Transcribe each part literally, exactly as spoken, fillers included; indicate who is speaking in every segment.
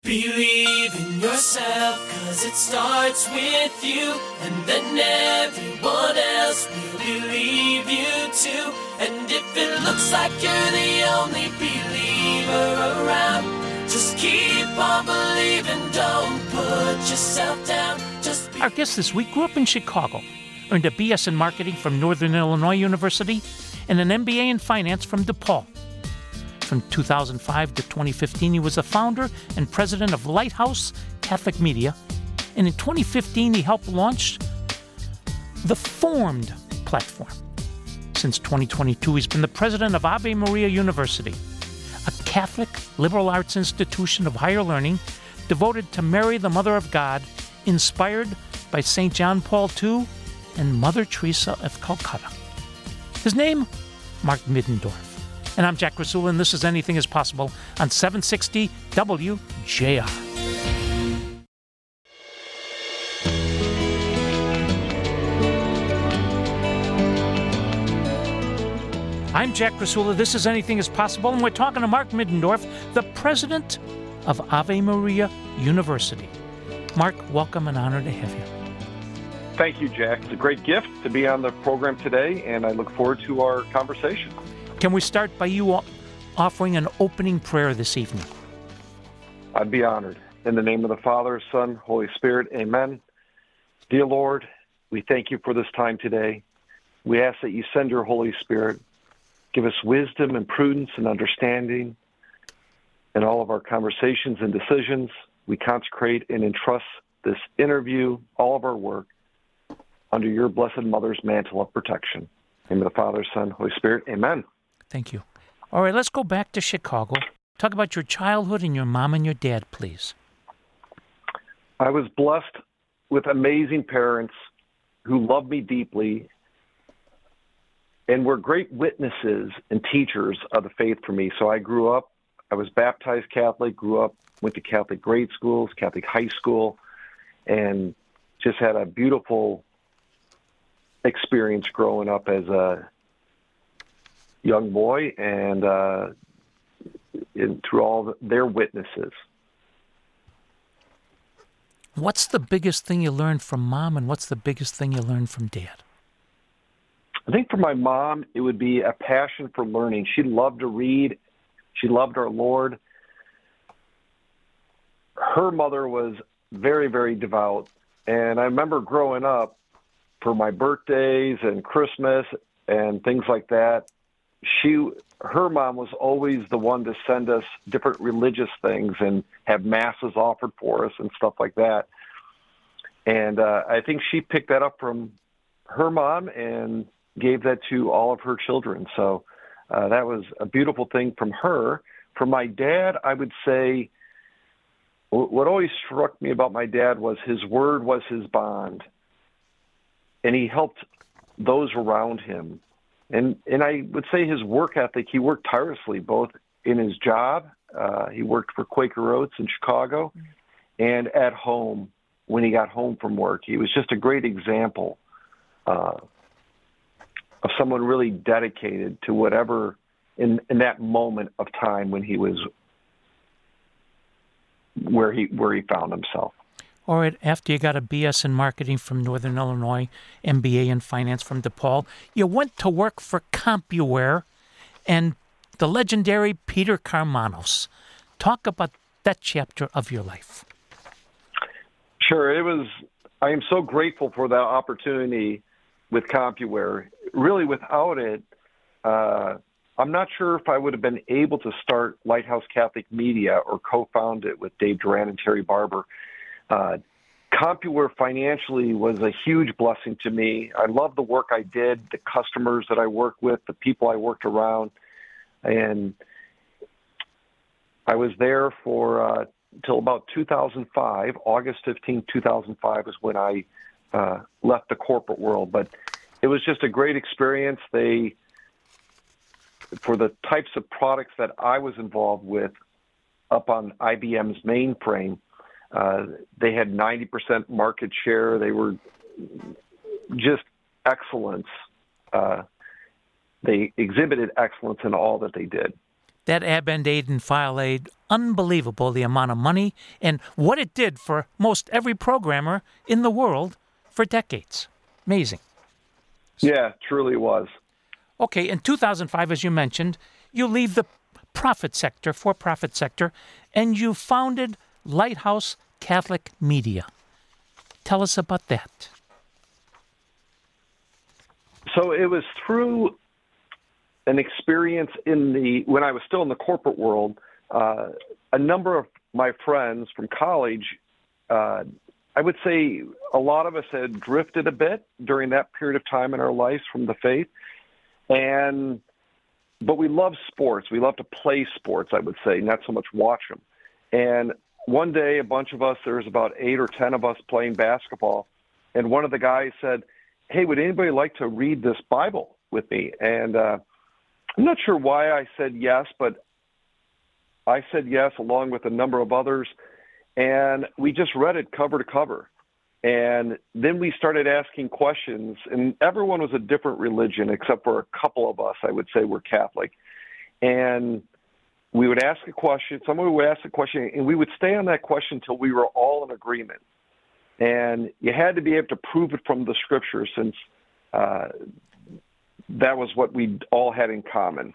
Speaker 1: Believe in yourself, cause it starts with you, and then everyone else will believe you too. And if it looks like you're the only believer around, just keep on believing, don't put yourself down. Just be-
Speaker 2: Our guest this week grew up in Chicago, earned a B S in marketing from Northern Illinois University, and an M B A in finance from DePaul. From two thousand five to twenty fifteen, he was the founder and president of Lighthouse Catholic Media, and in twenty fifteen, he helped launch the Formed platform. Since twenty twenty-two, he's been the president of Ave Maria University, a Catholic liberal arts institution of higher learning devoted to Mary, the Mother of God, inspired by Saint John Paul the Second and Mother Teresa of Calcutta. His name, Mark Middendorf. And I'm Jack Rasula, and this is Anything is Possible on seven sixty W J R. I'm Jack Rasula, this is Anything is Possible, and we're talking to Mark Middendorf, the president of Ave Maria University. Mark, welcome and honor to have you.
Speaker 3: Thank you, Jack. It's a great gift to be on the program today, and I look forward to our conversation.
Speaker 2: Can we start by you offering an opening prayer this evening?
Speaker 3: I'd be honored. In the name of the Father, Son, Holy Spirit, amen. Dear Lord, we thank you for this time today. We ask that you send your Holy Spirit. Give us wisdom and prudence and understanding in all of our conversations and decisions. We consecrate and entrust this interview, all of our work, under your Blessed Mother's mantle of protection. In the name of the Father, Son, Holy Spirit, amen.
Speaker 2: Thank you. All right, let's go back to Chicago. Talk about your childhood and your mom and your dad, please.
Speaker 3: I was blessed with amazing parents who loved me deeply and were great witnesses and teachers of the faith for me. So I grew up, I was baptized Catholic, grew up, went to Catholic grade schools, Catholic high school, and just had a beautiful experience growing up as a young boy and uh, in, through all the, their witnesses.
Speaker 2: What's the biggest thing you learned from mom, and what's the biggest thing you learned from dad?
Speaker 3: I think for my mom, it would be a passion for learning. She loved to read. She loved our Lord. Her mother was very, very devout. And I remember growing up, for my birthdays and Christmas and things like that, she, her mom was always the one to send us different religious things and have masses offered for us and stuff like that. And uh, I think she picked that up from her mom and gave that to all of her children. So uh, that was a beautiful thing from her. For my dad, I would say what always struck me about my dad was his word was his bond. And he helped those around him. And and I would say his work ethic, he worked tirelessly, both in his job, uh, he worked for Quaker Oats in Chicago, and at home when he got home from work. He was just a great example uh, of someone really dedicated to whatever, in, in that moment of time when he was where he where he found himself.
Speaker 2: All right, after you got a B S in marketing from Northern Illinois, M B A in finance from DePaul, you went to work for CompuWare and the legendary Peter Karmanos. Talk about that chapter of your life.
Speaker 3: Sure, it was. I am so grateful for that opportunity with CompuWare. Really, without it, uh, I'm not sure if I would have been able to start Lighthouse Catholic Media or co-found it with Dave Duran and Terry Barber. Uh, CompuWare financially was a huge blessing to me. I love the work I did, the customers that I worked with, the people I worked around, and I was there for uh, till about two thousand five. August fifteenth, two thousand five is when I uh, left the corporate world. But it was just a great experience. They, for the types of products that I was involved with up on I B M's mainframe, Uh, they had ninety percent market share. They were just excellence. Uh, they exhibited excellence in all that they did.
Speaker 2: That Ab-End Aid and File Aid, unbelievable the amount of money and what it did for most every programmer in the world for decades. Amazing.
Speaker 3: Yeah, truly was.
Speaker 2: Okay, in two thousand five, as you mentioned, you leave the profit sector, for-profit sector, and you founded Lighthouse Catholic Media. Tell us about that.
Speaker 3: So it was through an experience in the, when I was still in the corporate world, uh, a number of my friends from college, uh, I would say a lot of us had drifted a bit during that period of time in our lives from the faith. And, but we love sports. We love to play sports, I would say, not so much watch them. And one day, a bunch of us, there was about eight or ten of us playing basketball. And one of the guys said, hey, would anybody like to read this Bible with me? And, uh, I'm not sure why I said yes, but I said yes along with a number of others, and we just read it cover to cover. And then we started asking questions, and everyone was a different religion except for a couple of us, I would say, were Catholic. And we would ask a question, someone would ask a question, and we would stay on that question until we were all in agreement. And you had to be able to prove it from the Scripture, since uh, that was what we all had in common.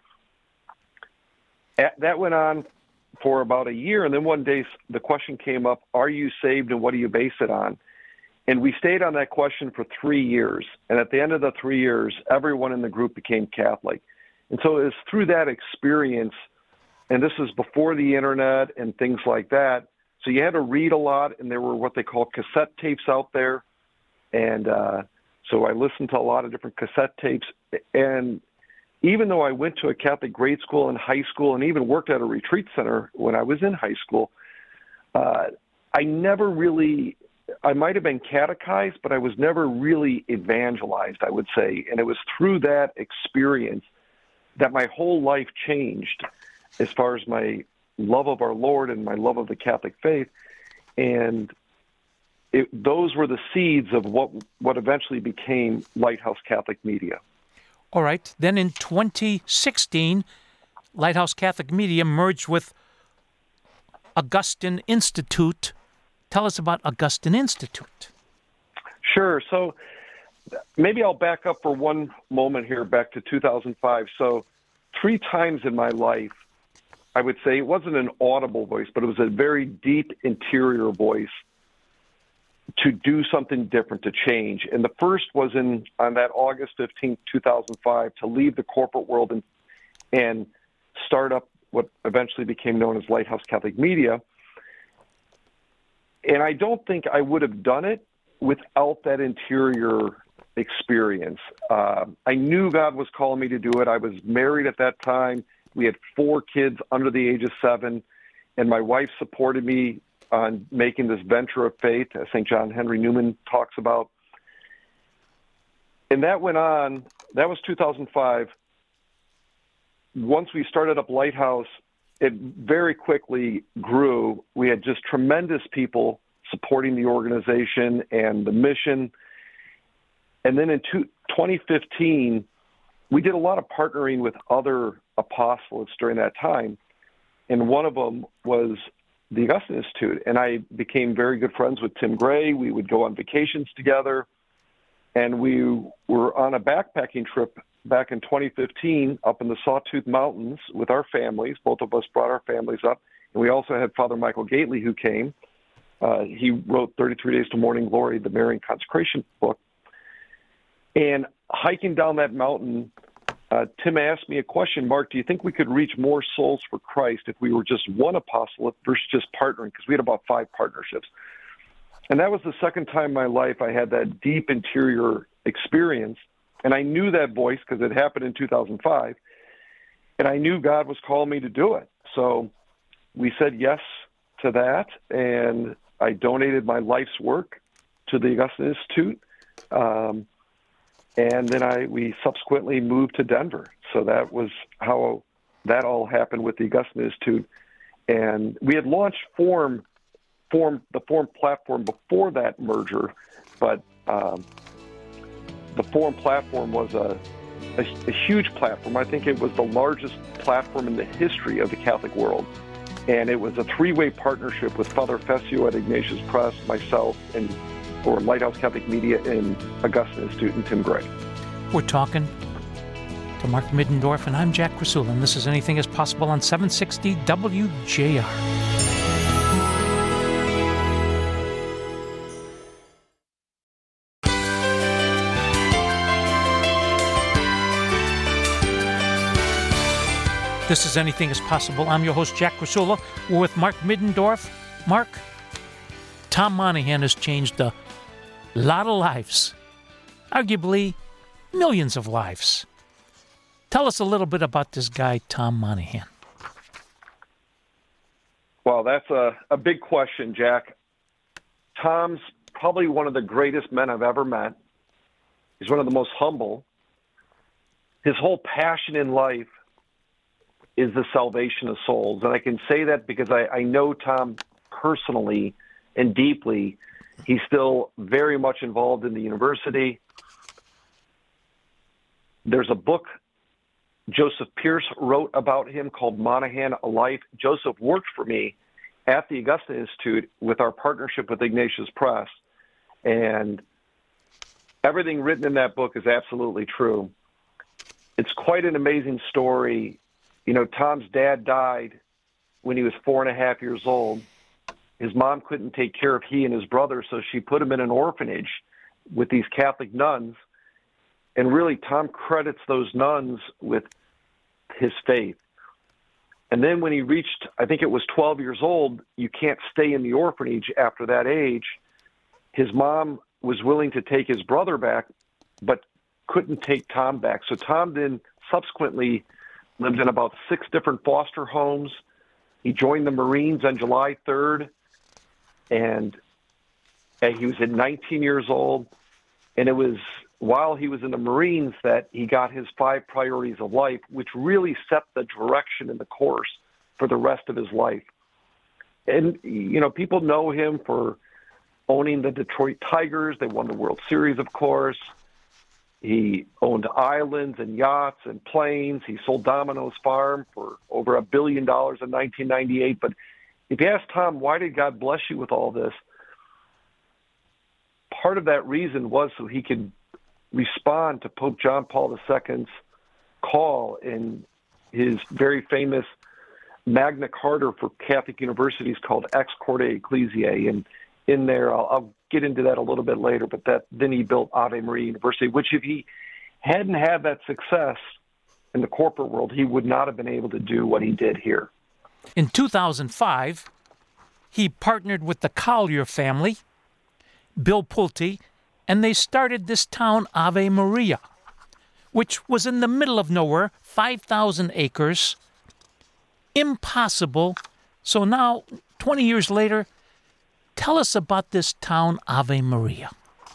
Speaker 3: That went on for about a year, and then one day the question came up, are you saved, and what do you base it on? And we stayed on that question for three years. And at the end of the three years, everyone in the group became Catholic. And so it was through that experience, and this is before the internet and things like that, so you had to read a lot, and there were what they call cassette tapes out there. And uh, so I listened to a lot of different cassette tapes. And even though I went to a Catholic grade school and high school and even worked at a retreat center when I was in high school, uh, I never really, I might have been catechized, but I was never really evangelized, I would say. And it was through that experience that my whole life changed as far as my love of our Lord and my love of the Catholic faith. And it, those were the seeds of what what eventually became Lighthouse Catholic Media.
Speaker 2: All right. Then in twenty sixteen, Lighthouse Catholic Media merged with Augustine Institute. Tell us about Augustine Institute.
Speaker 3: Sure. So maybe I'll back up for one moment here, back to two thousand five. So three times in my life, I would say it wasn't an audible voice, but it was a very deep interior voice to do something different, to change. And the first was in on that August fifteenth, two thousand five, to leave the corporate world and and start up what eventually became known as Lighthouse Catholic Media. And I don't think I would have done it without that interior experience. Uh, I knew God was calling me to do it. I was married at that time. We had four kids under the age of seven, and my wife supported me on making this venture of faith, as Saint John Henry Newman talks about. And that went on, that was two thousand five. Once we started up Lighthouse, it very quickly grew. We had just tremendous people supporting the organization and the mission. And then in twenty fifteen, we did a lot of partnering with other apostolates during that time. And one of them was the Augustine Institute. And I became very good friends with Tim Gray. We would go on vacations together. And we were on a backpacking trip back in twenty fifteen up in the Sawtooth Mountains with our families. Both of us brought our families up. And we also had Father Michael Gately who came. Uh, he wrote thirty-three Days to Morning Glory, the Marian Consecration book. And hiking down that mountain, uh, Tim asked me a question, Mark, do you think we could reach more souls for Christ if we were just one apostolate versus just partnering? Because we had about five partnerships. And that was the second time in my life I had that deep interior experience. And I knew that voice because it happened in two thousand five. And I knew God was calling me to do it. So we said yes to that. And I donated my life's work to the Augustine Institute. Um, and then I we subsequently moved to Denver. So that was how that all happened with the Augustine Institute. And we had launched Form Form the Form platform before that merger, but um, the Form platform was a a, a huge platform. I think it was the largest platform in the history of the Catholic world. And it was a three-way partnership with Father Fessio at Ignatius Press, myself, and for Lighthouse Catholic Media and Augustine Institute, and Tim Gray.
Speaker 2: We're talking to Mark Middendorf, and I'm Jack Krasula, and this is Anything is Possible on seven sixty W J R. This is Anything is Possible. I'm your host, Jack Krasula. We're with Mark Middendorf. Mark, Tom Monahan has changed a lot of lives, arguably millions of lives. Tell us a little bit about this guy, Tom Monahan.
Speaker 3: Well, that's a, a big question, Jack. Tom's probably one of the greatest men I've ever met. He's one of the most humble. His whole passion in life is the salvation of souls. And I can say that because I, I know Tom personally and deeply. He's still very much involved in the university. There's a book Joseph Pierce wrote about him called Monahan, A Life. Joseph worked for me at the Augustine Institute with our partnership with Ignatius Press. And everything written in that book is absolutely true. It's quite an amazing story. You know, Tom's dad died when he was four and a half years old. His mom couldn't take care of he and his brother, so she put him in an orphanage with these Catholic nuns. And really, Tom credits those nuns with his faith. And then when he reached, I think it was twelve years old, you can't stay in the orphanage after that age. His mom was willing to take his brother back, but couldn't take Tom back. So Tom then subsequently lived in about six different foster homes. He joined the Marines on July third, and, and he was at nineteen years old. And it was while he was in the Marines that he got his five priorities of life, which really set the direction and the course for the rest of his life. And, you know, people know him for owning the Detroit Tigers. They won the World Series, of course. He owned islands and yachts and planes. He sold Domino's Farm for over a billion dollars in nineteen ninety-eight. But if you ask Tom, why did God bless you with all this? Part of that reason was so he could respond to Pope John Paul the Second's call in his very famous Magna Carta for Catholic universities called Ex Corde Ecclesiae. And in there, I'll, I'll get into that a little bit later, but that then he built Ave Maria University, which if he hadn't had that success in the corporate world, he would not have been able to do what he did here.
Speaker 2: In two thousand five, he partnered with the Collier family, Bill Pulte, and they started this town, Ave Maria, which was in the middle of nowhere, five thousand acres, impossible. So now, twenty years later, tell us about this town, Ave Maria.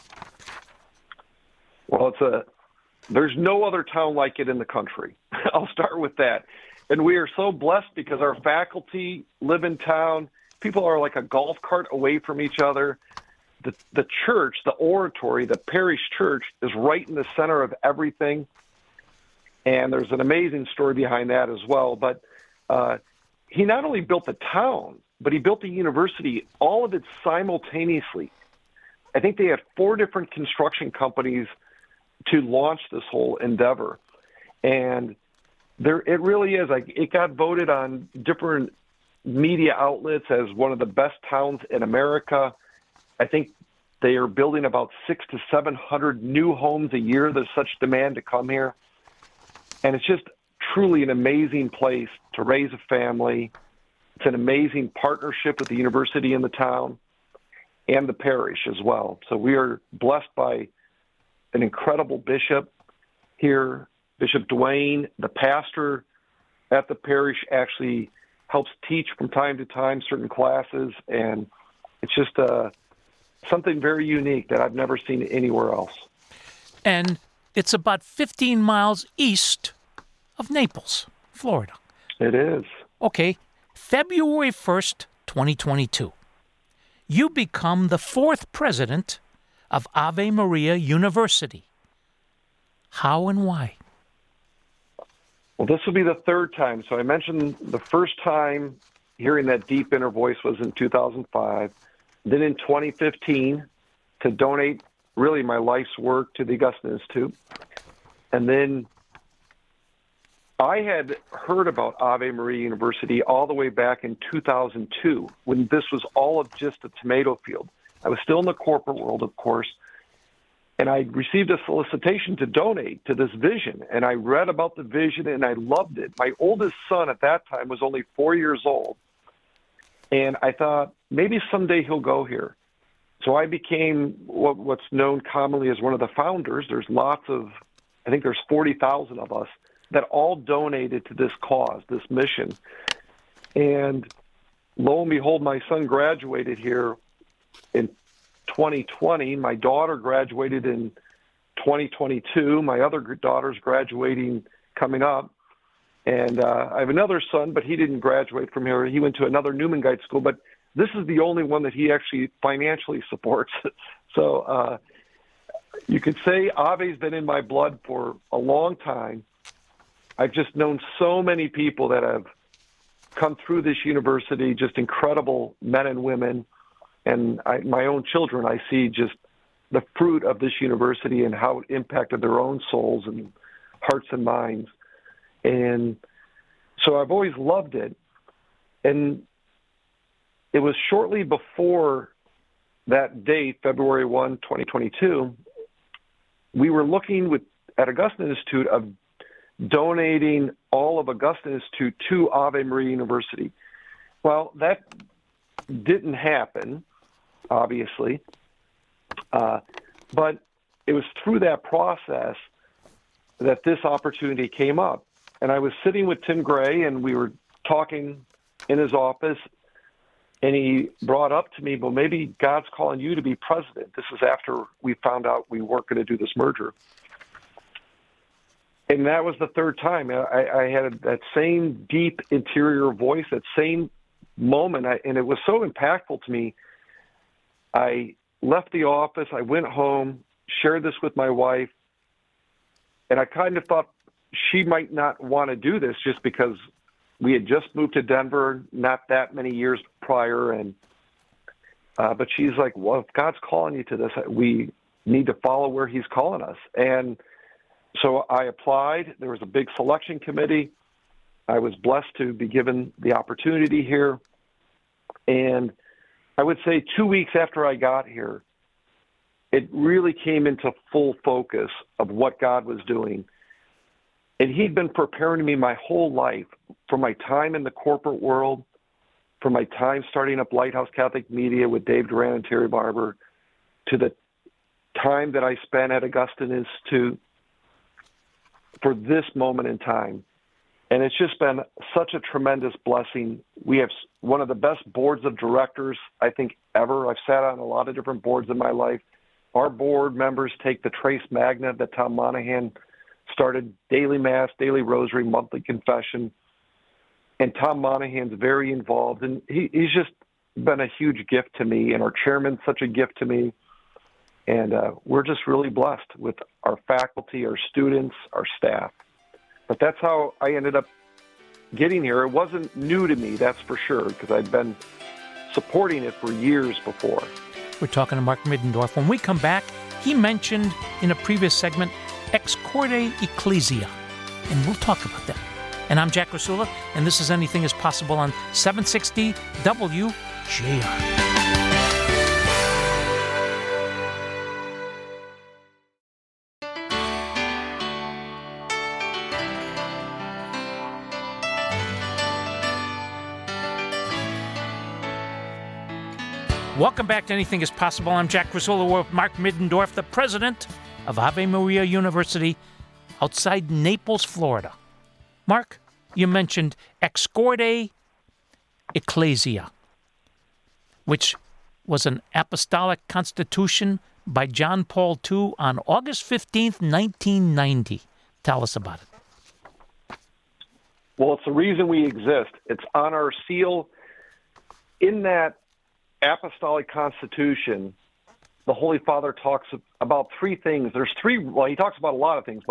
Speaker 3: Well, it's a there's no other town like it in the country. I'll start with that. And we are so blessed because our faculty live in town. People are like a golf cart away from each other. The, the church, the oratory, the parish church is right in the center of everything. And there's an amazing story behind that as well. But uh, he not only built the town, but he built the university, all of it simultaneously. I think they had four different construction companies to launch this whole endeavor. And there, it really is. Like, it got voted on different media outlets as one of the best towns in America. I think they are building about six to seven hundred new homes a year. There's such demand to come here. And it's just truly an amazing place to raise a family. It's an amazing partnership with the university in the town and the parish as well. So we are blessed by an incredible bishop here, Bishop Dwayne. The pastor at the parish actually helps teach from time to time certain classes, and it's just uh, something very unique that I've never seen anywhere else.
Speaker 2: And it's about fifteen miles east of Naples, Florida.
Speaker 3: It is.
Speaker 2: Okay. February first, twenty twenty-two, you become the fourth president of Ave Maria University. How and why?
Speaker 3: Well, this will be the third time. So I mentioned the first time hearing that deep inner voice was in two thousand five. Then in twenty fifteen, to donate really my life's work to the Augustine Institute. And then I had heard about Ave Maria University all the way back in two thousand two, when this was all of just a tomato field. I was still in the corporate world, of course, and I received a solicitation to donate to this vision, and I read about the vision, and I loved it. My oldest son at that time was only four years old, and I thought, maybe someday he'll go here. So I became what, what's known commonly as one of the founders. There's lots of, I think there's forty thousand of us that all donated to this cause, this mission. And lo and behold, my son graduated here in twenty twenty. My daughter graduated in twenty twenty-two. My other daughter's graduating coming up. And uh, I have another son, but he didn't graduate from here. He went to another Newman-Guide school, but this is the only one that he actually financially supports. So uh, you could say Ave's been in my blood for a long time. I've just known so many people that have come through this university, just incredible men and women. And I, my own children, I see just the fruit of this university and how it impacted their own souls and hearts and minds. And so I've always loved it. And it was shortly before that date, February first, twenty twenty-two, we were looking with at Augustine Institute of donating all of Augustine Institute to Ave Maria University. Well, that didn't happen, obviously, uh, but it was through that process that this opportunity came up. And I was sitting with Tim Gray, and we were talking in his office, and he brought up to me, well, maybe God's calling you to be president. This is after we found out we weren't going to do this merger. And that was the third time. I, I had that same deep interior voice, that same moment, I, and it was so impactful to me. I left the office, I went home, shared this with my wife, and I kind of thought she might not want to do this just because we had just moved to Denver not that many years prior, and uh, but she's like, well, if God's calling you to this, we need to follow where he's calling us. And so I applied. There was a big selection committee. I was blessed to be given the opportunity here. And I would say two weeks after I got here, it really came into full focus of what God was doing. And he'd been preparing me my whole life, from my time in the corporate world, from my time starting up Lighthouse Catholic Media with Dave Duran and Terry Barber, to the time that I spent at Augustine Institute for this moment in time. And it's just been such a tremendous blessing. We have one of the best boards of directors, I think, ever. I've sat on a lot of different boards in my life. Our board members take the Trace Magna that Tom Monahan started, daily Mass, daily Rosary, monthly confession. And Tom Monahan's very involved. And he, he's just been a huge gift to me. And our chairman's such a gift to me. And uh, we're just really blessed with our faculty, our students, our staff. But that's how I ended up getting here. It wasn't new to me, that's for sure, because I'd been supporting it for years before.
Speaker 2: We're talking to Mark Middendorf. When we come back, he mentioned in a previous segment, Ex Corde Ecclesia, and we'll talk about that. And I'm Jack Rasula, and this is Anything is Possible on seven sixty W J R. Welcome back to Anything is Possible. I'm Jack Rasula with Mark Middendorf, the president of Ave Maria University outside Naples, Florida. Mark, you mentioned Ex Corde Ecclesia, which was an apostolic constitution by John Paul the Second on August fifteenth, nineteen ninety. Tell us about it.
Speaker 3: Well, it's the reason we exist. It's on our seal. In that apostolic constitution, the Holy Father talks about three things. There's three, well, he talks about a lot of things, but w-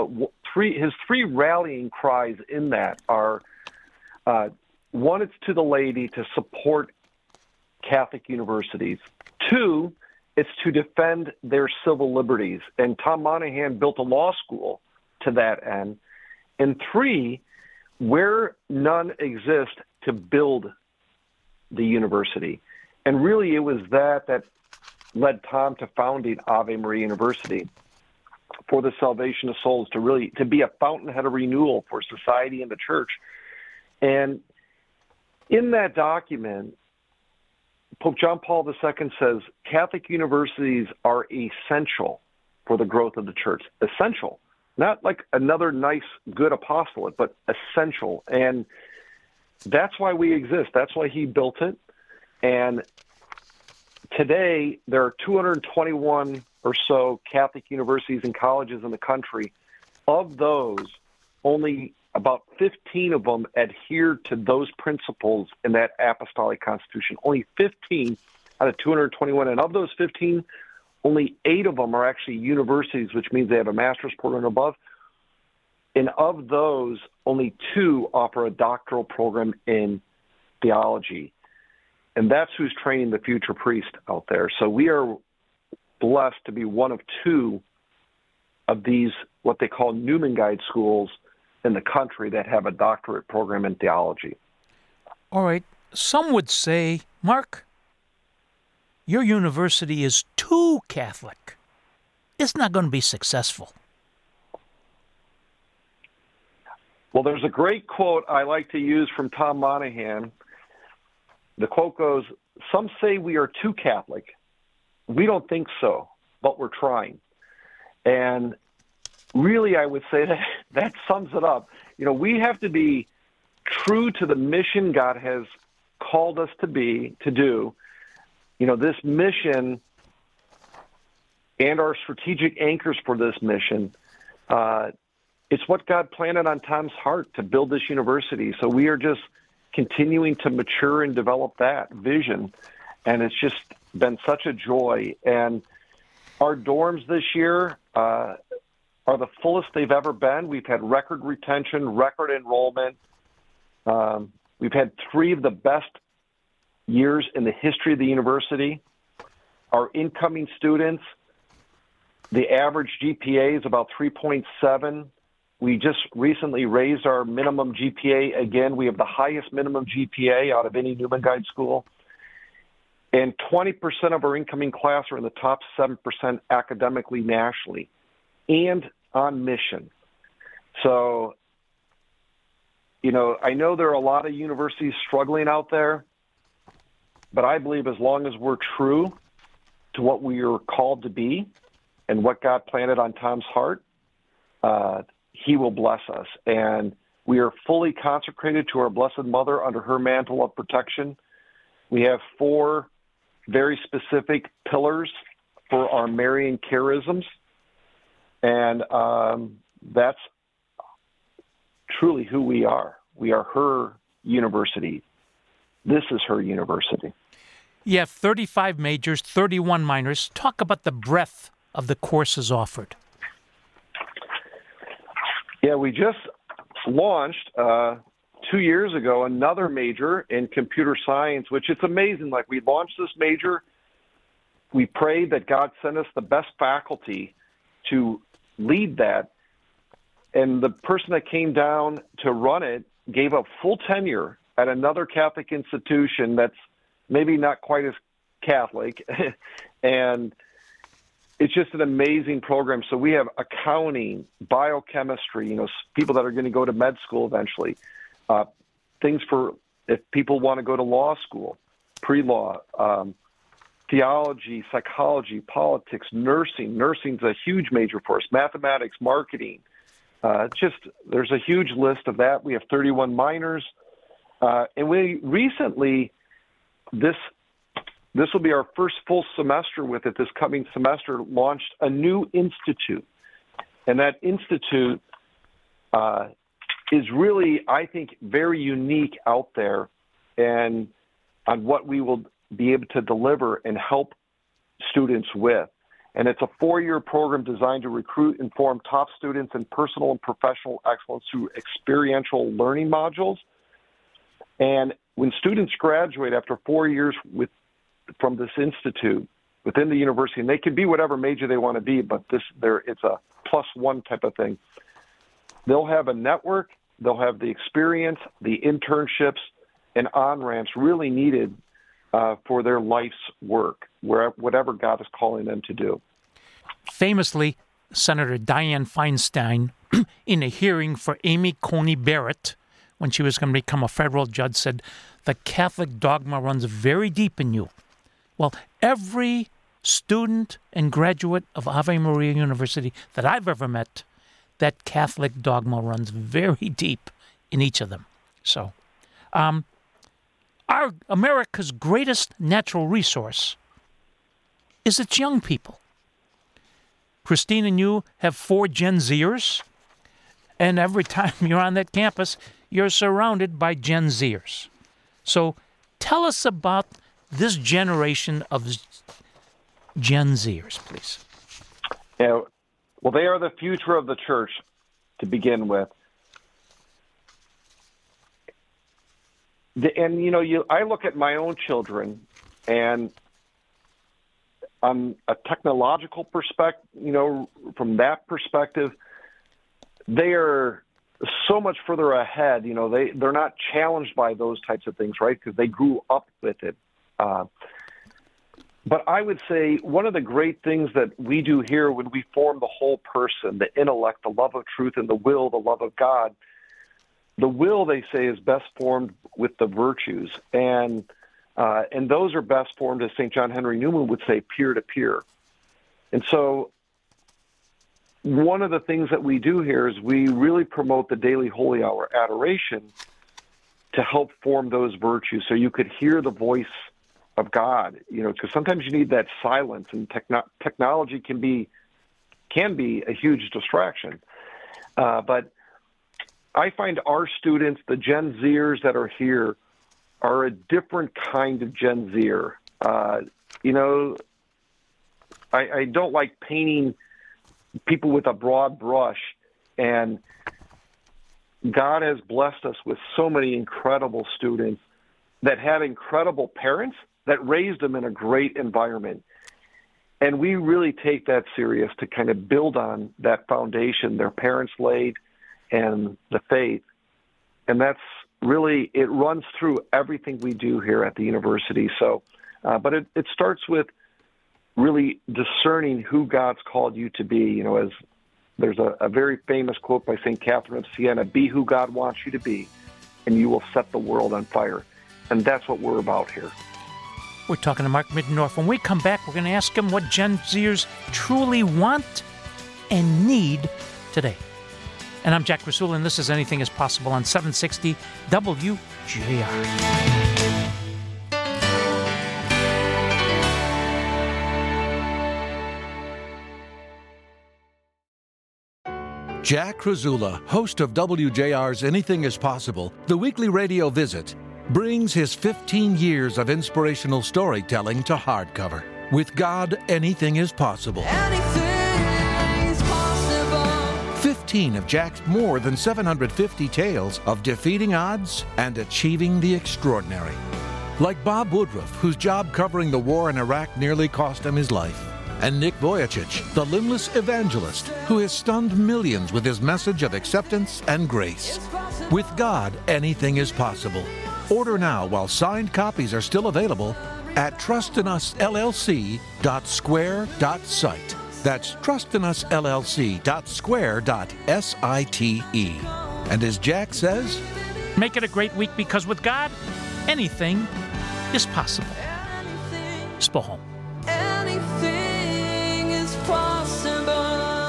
Speaker 3: three his three rallying cries in that are uh, one, it's to the laity to support Catholic universities. Two, it's to defend their civil liberties. And Tom Monahan built a law school to that end. And three, where none exist, to build the university. And really, it was that that led Tom to founding Ave Maria University for the salvation of souls, to really to be a fountainhead of renewal for society and the church. And in that document, Pope John Paul the Second says Catholic universities are essential for the growth of the church. Essential. Not like another nice, good apostolate, but essential. And that's why we exist. That's why he built it. And today, there are two hundred twenty-one or so Catholic universities and colleges in the country. Of those, only about fifteen of them adhere to those principles in that apostolic constitution. Only fifteen out of two hundred twenty-one. And of those fifteen, only eight of them are actually universities, which means they have a master's program above. And of those, only two offer a doctoral program in theology. And that's who's training the future priest out there. So we are blessed to be one of two of these, what they call Newman Guide schools in the country that have a doctorate program in theology.
Speaker 2: All right. Some would say, Mark, your university is too Catholic. It's not going to be successful.
Speaker 3: Well, there's a great quote I like to use from Tom Monahan. The quote goes, "Some say we are too Catholic. We don't think so, but we're trying." And really, I would say that that sums it up. You know, we have to be true to the mission God has called us to be, to do. You know, this mission and our strategic anchors for this mission, uh, it's what God planted on Tom's heart to build this university. So we are just continuing to mature and develop that vision. And it's just been such a joy. And our dorms this year uh, are the fullest they've ever been. We've had record retention, record enrollment. Um, we've had three of the best years in the history of the university. Our incoming students, the average G P A is about three point seven. We just recently raised our minimum G P A again. We have the highest minimum G P A out of any Newman Guide school. And twenty percent of our incoming class are in the top seven percent academically nationally and on mission. So, you know, I know there are a lot of universities struggling out there, but I believe as long as we're true to what we are called to be and what God planted on Tom's heart, uh, he will bless us. And we are fully consecrated to our Blessed Mother under her mantle of protection. We have four very specific pillars for our Marian charisms. And um, that's truly who we are. We are her university. This is her university.
Speaker 2: You have thirty-five majors, thirty-one minors. Talk about the breadth of the courses offered.
Speaker 3: Yeah, we just launched uh, two years ago another major in computer science, which it's amazing. Like, we launched this major. We prayed that God sent us the best faculty to lead that. And the person that came down to run it gave up full tenure at another Catholic institution that's maybe not quite as Catholic. And it's just an amazing program. So we have accounting, biochemistry, you know, people that are going to go to med school eventually, uh, things for if people want to go to law school, pre-law, um, theology, psychology, politics, nursing. Nursing's a huge major for us, mathematics, marketing. Uh, just there's a huge list of that. We have thirty-one minors. Uh, and we recently, this This will be our first full semester with it. This coming semester, launched a new institute. And that institute uh, is really, I think, very unique out there and on what we will be able to deliver and help students with. And it's a four-year program designed to recruit and form top students in personal and professional excellence through experiential learning modules. And when students graduate after four years with from this institute within the university, and they can be whatever major they want to be, but this there it's a plus one type of thing. They'll have a network, they'll have the experience, the internships, and on-ramps really needed uh, for their life's work, where whatever God is calling them to do.
Speaker 2: Famously, Senator Dianne Feinstein, in a hearing for Amy Coney Barrett, when she was going to become a federal judge, said, "The Catholic dogma runs very deep in you." Well, every student and graduate of Ave Maria University that I've ever met, that Catholic dogma runs very deep in each of them. So, um, our America's greatest natural resource is its young people. Christine and you have four Gen Zers, and every time you're on that campus, you're surrounded by Gen Zers. So tell us about this generation of Gen Zers, please.
Speaker 3: Yeah, well, they are the future of the church to begin with. The, and, you know, you, I look at my own children, and on a technological perspective, you know, from that perspective, they are so much further ahead. You know, they, they're not challenged by those types of things, right? Because they grew up with it. Uh, but I would say one of the great things that we do here when we form the whole person, the intellect, the love of truth, and the will, the love of God, the will, they say, is best formed with the virtues. And uh, and those are best formed, as Saint John Henry Newman would say, peer-to-peer. And so one of the things that we do here is we really promote the daily holy hour adoration to help form those virtues so you could hear the voice of God, you know, because sometimes you need that silence, and techno- technology can be can be a huge distraction. Uh, but I find our students, the Gen Zers that are here, are a different kind of Gen Zer. Uh, you know, I, I don't like painting people with a broad brush, and God has blessed us with so many incredible students that had incredible parents that raised them in a great environment. And we really take that serious to kind of build on that foundation their parents laid and the faith. And that's really, it runs through everything we do here at the university. So, uh, but it, it starts with really discerning who God's called you to be. You know, as there's a, a very famous quote by Saint Catherine of Siena, "Be who God wants you to be, and you will set the world on fire." And that's what we're about here.
Speaker 2: We're talking to Mark Middendorf. When we come back, we're going to ask him what Gen Zers truly want and need today. And I'm Jack Rasula, and this is Anything is Possible on seven sixty W J R.
Speaker 4: Jack Rasula, host of W J R's Anything is Possible, the weekly radio visit, brings his fifteen years of inspirational storytelling to hardcover. With God, anything is possible.
Speaker 5: Anything is possible.
Speaker 4: fifteen of Jack's more than seven hundred fifty tales of defeating odds and achieving the extraordinary. Like Bob Woodruff, whose job covering the war in Iraq nearly cost him his life. And Nick Vujicic, the limbless evangelist who has stunned millions with his message of acceptance and grace. With God, anything is possible. Order now while signed copies are still available at trust in us L L C dot square dot site. That's trust in us L L C dot square dot site. And as Jack says,
Speaker 2: make it a great week, because with God, anything is possible. Spohom.
Speaker 5: Anything is possible.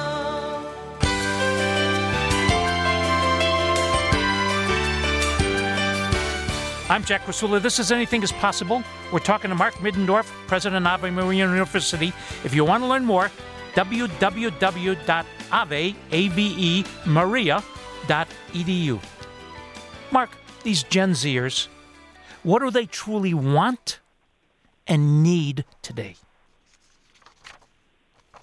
Speaker 2: I'm Jack Rasula. This is Anything is Possible. We're talking to Mark Middendorf, president of Ave Maria University. If you want to learn more, w w w dot ave maria dot e d u. Mark, these Gen Zers, what do they truly want and need today?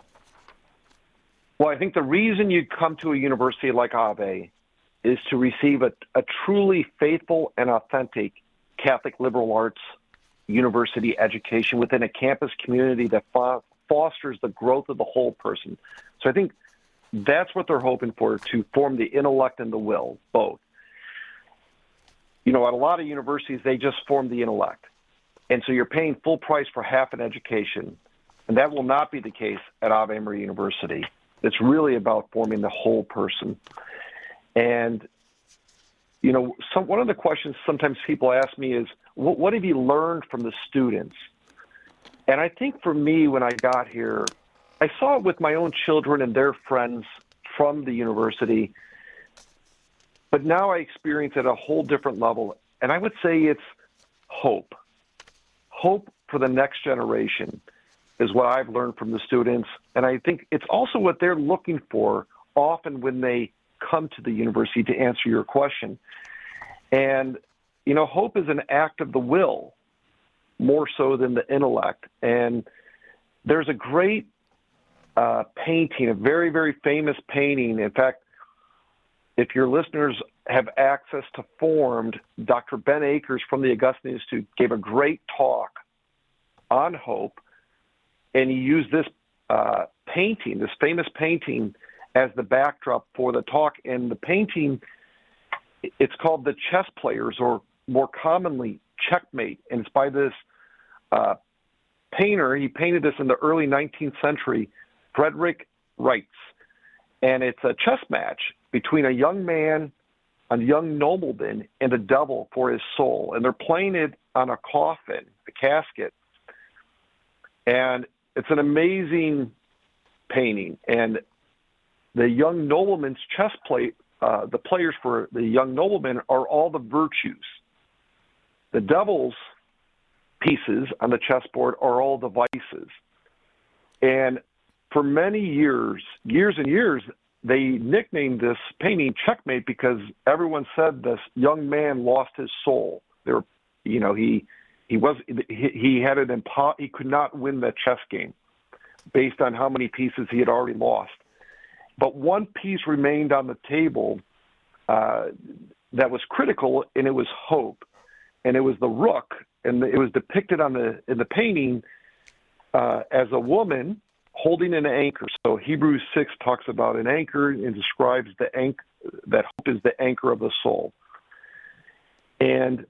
Speaker 3: Well, I think the reason you come to a university like Ave is to receive a, a truly faithful and authentic Catholic liberal arts university education within a campus community that fo- fosters the growth of the whole person. So I think that's what they're hoping for, to form the intellect and the will, both. You know, at a lot of universities, they just form the intellect. And so you're paying full price for half an education. And that will not be the case at Ave Maria University. It's really about forming the whole person. And, you know, some, one of the questions sometimes people ask me is, what, what have you learned from the students? And I think for me, when I got here, I saw it with my own children and their friends from the university, but now I experience it at a whole different level. And I would say it's hope. Hope for the next generation is what I've learned from the students. And I think it's also what they're looking for often when they come to the university, to answer your question. And, you know, hope is an act of the will more so than the intellect. And there's a great uh, painting, a very, very famous painting. In fact, if your listeners have access to Formed, Doctor Ben Akers from the Augustine Institute gave a great talk on hope, and he used this uh, painting, this famous painting, as the backdrop for the talk. And the painting, it's called The Chess Players, or more commonly, Checkmate. And it's by this uh, painter. He painted this in the early nineteenth century, Frederick Reitz. And it's a chess match between a young man, a young nobleman, and a devil for his soul. And they're playing it on a coffin, a casket. And it's an amazing painting. And the young nobleman's chess play, uh, the players for the young nobleman are all the virtues. The devil's pieces on the chessboard are all the vices. And for many years, years and years, they nicknamed this painting Checkmate because everyone said this young man lost his soul. They were, you know, he he was he, he had an impo- he could not win the chess game based on how many pieces he had already lost. But one piece remained on the table uh, that was critical, and it was hope, and it was the rook, and it was depicted on the in the painting uh, as a woman holding an anchor. So Hebrews six talks about an anchor and describes the anchor, that hope is the anchor of the soul. And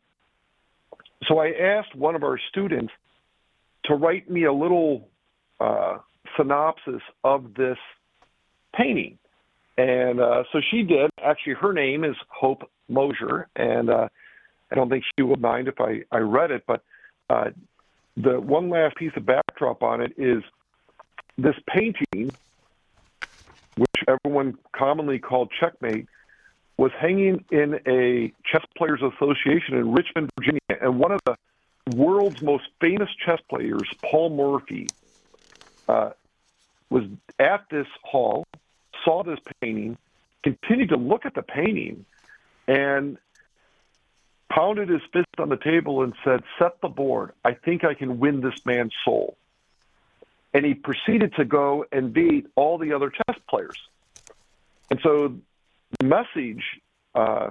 Speaker 3: so I asked one of our students to write me a little uh, synopsis of this painting. And uh, so she did. Actually, her name is Hope Mosier, and uh, I don't think she would mind if I, I read it, but uh, the one last piece of backdrop on it is this painting, which everyone commonly called Checkmate, was hanging in a Chess Players Association in Richmond, Virginia. And one of the world's most famous chess players, Paul Morphy, uh, was at this hall, saw this painting, continued to look at the painting, and pounded his fist on the table and said, "Set the board. I think I can win this man's soul." And he proceeded to go and beat all the other chess players. And so the message uh,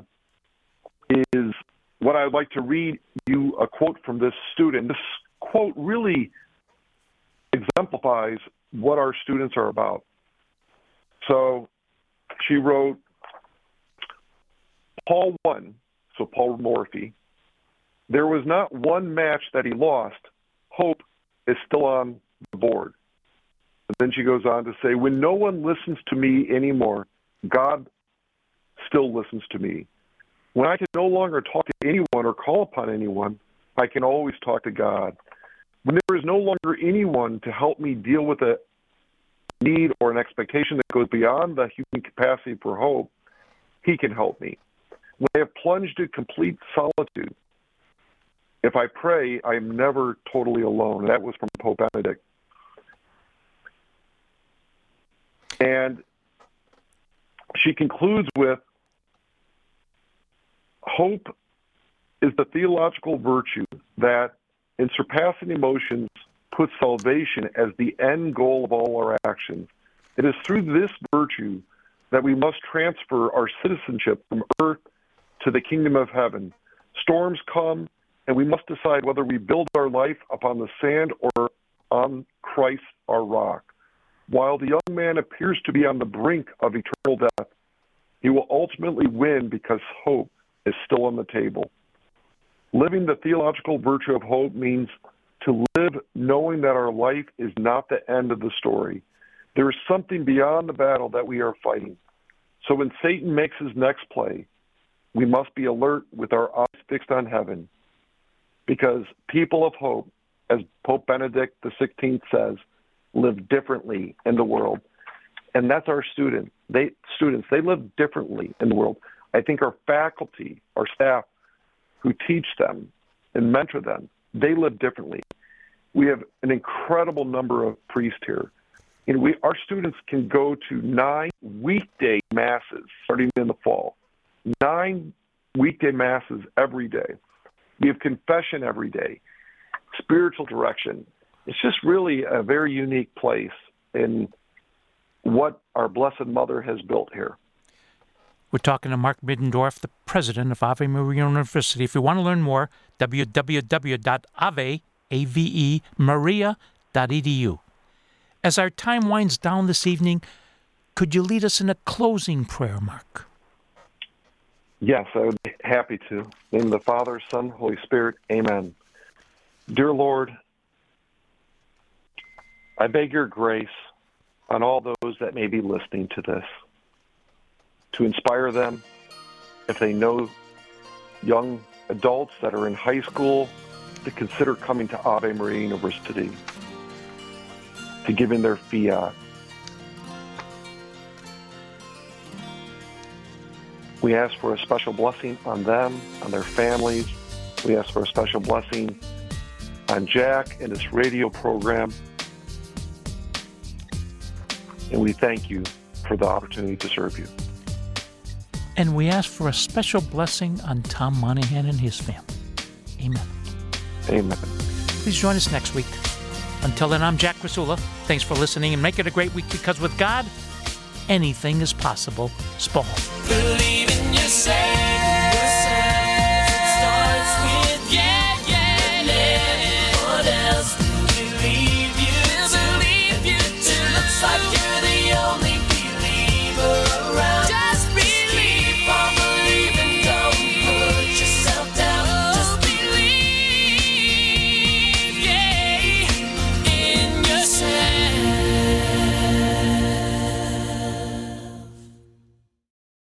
Speaker 3: is what I'd like to read you a quote from this student. This quote really exemplifies what our students are about. So she wrote, Paul won, so Paul Morphy. There was not one match that he lost. Hope is still on the board. And then she goes on to say, when no one listens to me anymore, God still listens to me. When I can no longer talk to anyone or call upon anyone, I can always talk to God. When there is no longer anyone to help me deal with a need or an expectation that goes beyond the human capacity for hope, He can help me. When I have plunged in complete solitude, if I pray, I am never totally alone. That was from Pope Benedict. And she concludes with, hope is the theological virtue that, in surpassing emotions, puts salvation as the end goal of all our actions. It is through this virtue that we must transfer our citizenship from earth to the kingdom of heaven. Storms come, and we must decide whether we build our life upon the sand or on Christ, our rock. While the young man appears to be on the brink of eternal death, he will ultimately win because hope is still on the table. Living the theological virtue of hope means to live knowing that our life is not the end of the story. There is something beyond the battle that we are fighting. So when Satan makes his next play, we must be alert with our eyes fixed on heaven, because people of hope, as Pope Benedict the sixteenth says, live differently in the world. And that's our student. They students, they live differently in the world. I think our faculty, our staff who teach them and mentor them, they live differently. We have an incredible number of priests here. You know, we, our students can go to nine weekday masses starting in the fall. Nine weekday masses every day. We have confession every day, spiritual direction. It's just really a very unique place in what our Blessed Mother has built here.
Speaker 2: We're talking to Mark Middendorf, the president of Ave Maria University. If you want to learn more, w w w dot ave maria dot e d u. As our time winds down this evening, could you lead us in a closing prayer, Mark?
Speaker 3: Yes, I would be happy to. In the name of the Father, Son, Holy Spirit, amen. Dear Lord, I beg your grace on all those that may be listening to this, to inspire them if they know young adults that are in high school to consider coming to Ave Maria University, to give in their fiat. We ask for a special blessing on them, on their families. We ask for a special blessing on Jack and his radio program. And we thank you for the opportunity to serve you.
Speaker 2: And we ask for a special blessing on Tom Monahan and his family. Amen.
Speaker 3: Amen.
Speaker 2: Please join us next week. Until then, I'm Jack Rasula. Thanks for listening, and make it a great week, because with God, anything is possible. Spall.
Speaker 1: Believe in yourself.